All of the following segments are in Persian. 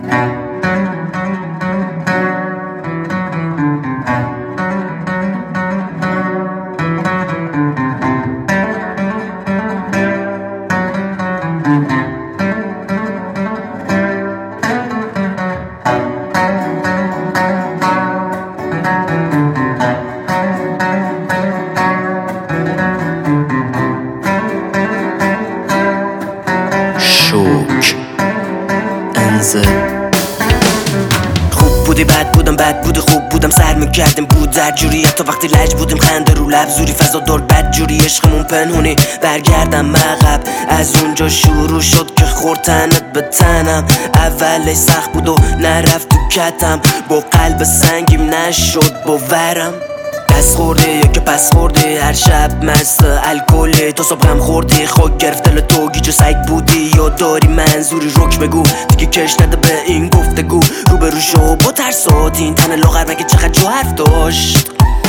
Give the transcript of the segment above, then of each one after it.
خوب بودی بد بودم بد بودی خوب بودم سر میکردیم بود در جوری حتی وقتی لج بودیم خنده رو لب زوری فضا دور بد جوری عشقمون پنهونی برگردم عقب از اونجا شروع شد که خورد تنت به تنم اولش سخت بود و نرفت تو کتم با قلب سنگیم نشد باورم دست خوردی یا که پس خوردی هر شب مست الکلی تا صبح غم خوردی خاک گرفت دل تو گیج و سگ بودی یا داری منظوری رک بگو دیگه کش نده به این گفتگو روبرو شو با ترسات این تن لاغر مگه چقدر جو حرف داشت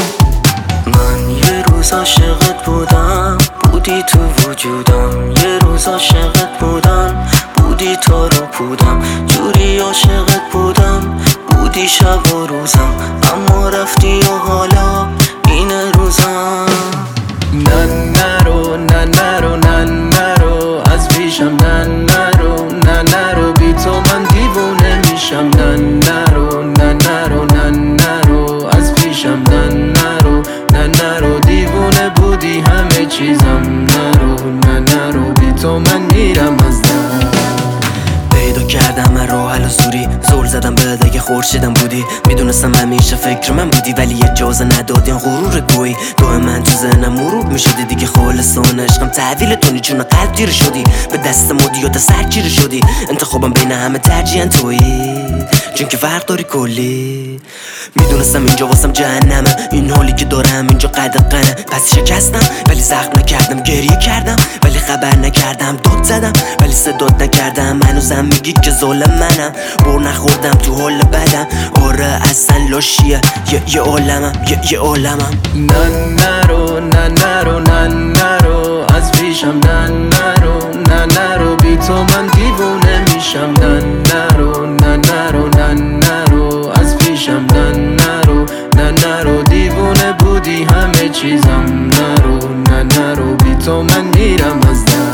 من یه روز عاشقت بودم بودی تو وجودم یه روز عاشقت بودم بودی تا رو پودم جوری عاشقت بودم بودی شب و روزم اما رفتی و حالا این روزم نه نرو نه نرو نه نرو از پیشم نه نرو نه نرو بی تو من دیوونه میشم نه نرو نه نرو نه نرو از پیشم نه نرو نه نرو دیوونه بودی همه چیزم نرو نه نرو بی تو من میرم از در پیدا کردم من راه حل و سوری زل زدم به دیگه خورشیدم بودی میدونستم همیشه فکر من بودی ولی اجازه ندادین غرور گویی تو من تو ذهنم مرور میشدی دیگه خالصانه عشقم تحویل تو چون قلب تیر شدی به دست مدیات سرگیر شدی انتخابم بین همه ترجیحاً تویی چون که فرق داری کلی میدونستم اینجا واسم جهنمه این حالی که دارم اینجا قدقنه پس شکستم ولی زخم نکردم گریه کردم ولی خبر نکردم داد زدم ولی صدات نکردم هنوزم میگی که ظالم منم بر نخوردم تو حال بدم آره اصلا لاشیه یه عالمم یه عالمم نه نرو نه نرو نه نرو از پیشم نه نرو نه نرو بی تو من دیوونه میشم نه نرو نه نرو نه نرو از پیشم نه نرو نه نرو دیوونه بودی همه چیزم نرو نه نرو بی تو من میرم از در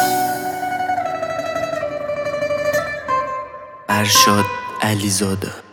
ارشاد علیزاده